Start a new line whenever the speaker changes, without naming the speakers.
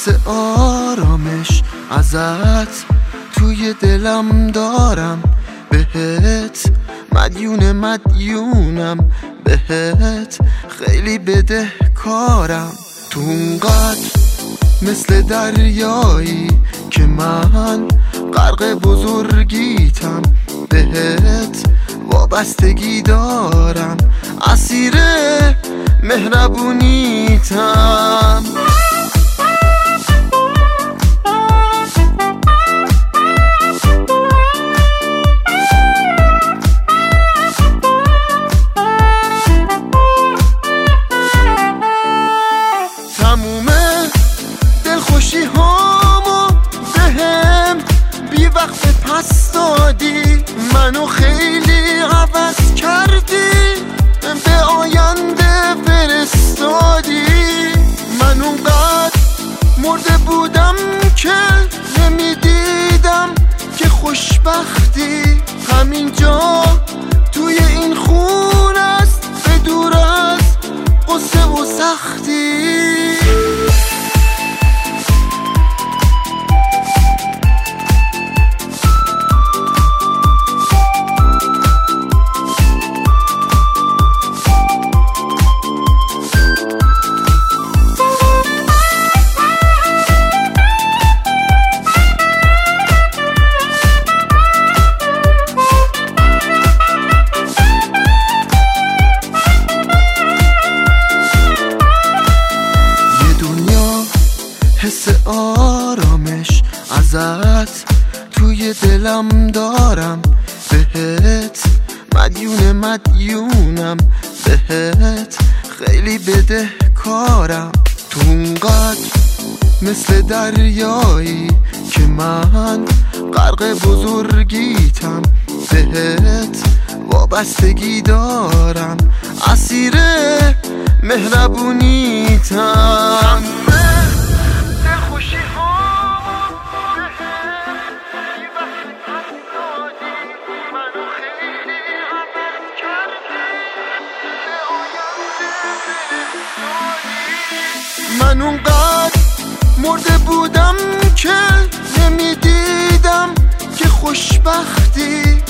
حس آرامش ازت توی دلم دارم، بهت مدیونم، بهت خیلی بدهکارم. تو اونقدر مثل دریایی که من غرق بزرگیتم، بهت وابستگی دارم، اسیر مهربونیتم. تموم دلخوشی هامو بهم بی وقت پس دادی، منو خیلی عوض کردی، به آینده فرستادی. من اونقدر مرده بودم که نمیدیدم که خوشبختی همینجا توی این خون است، به دور از قصه و سختی. حس آرامش ازت توی دلم دارم، بهت مدیونم، بهت خیلی بدهکارم. تو اونقدر مثل دریایی که من غرق بزرگیتم، بهت وابستگی دارم، اسیر مهربونیتم. من اونقدر مرده بودم که نمیدیدم که خوشبختی